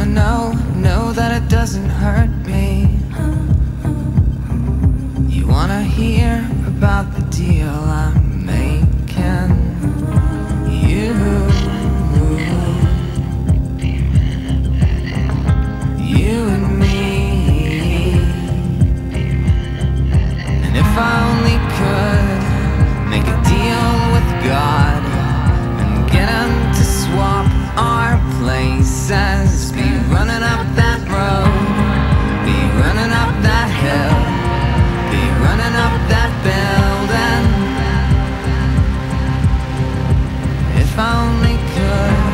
know that it doesn't hurt me. You wanna hear about the deal I'm making. You and me. And if I only could make a deal with God and get him to swap our places, be running up that road, be running up that hill, be running up that building. If I only could.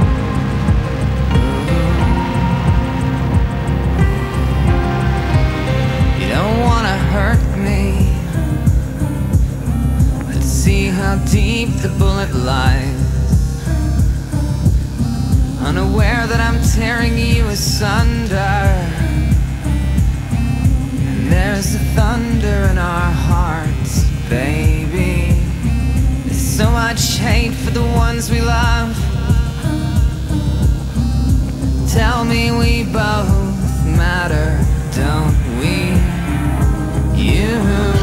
You don't wanna hurt me. Let's see how deep the bullet lies, unaware that I'm tearing you asunder. And there's the thunder in our hearts, baby. There's so much hate for the ones we love. Tell me we both matter, don't we? You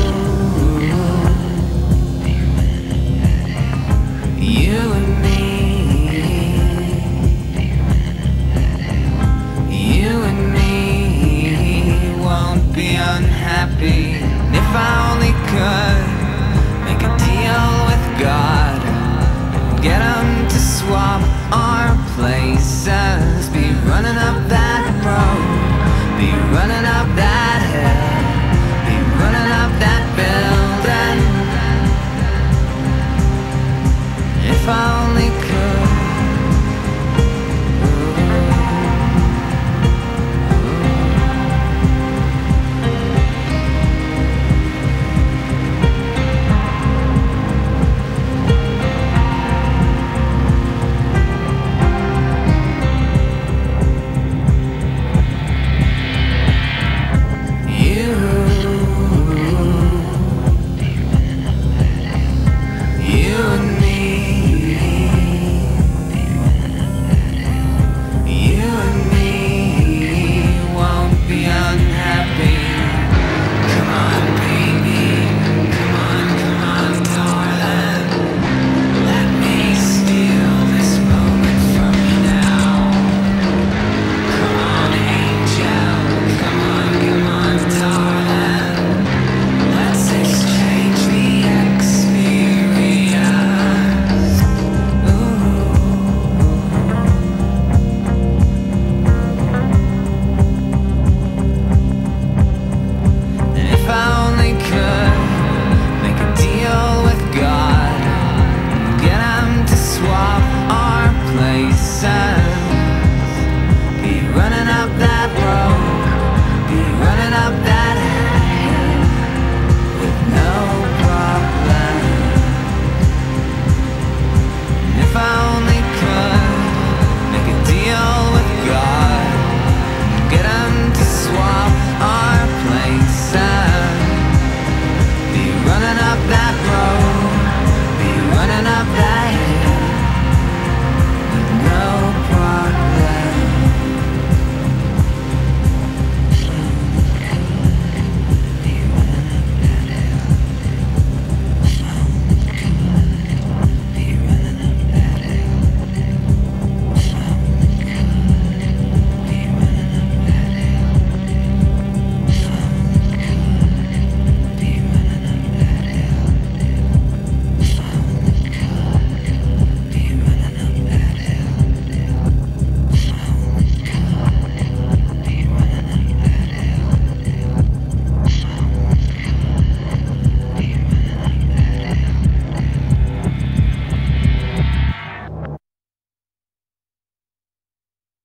and me. You and me won't be unhappy. And if I only could make a deal with God, get him to swap our places, be running up that road, be running up that hill, be running up that building. If I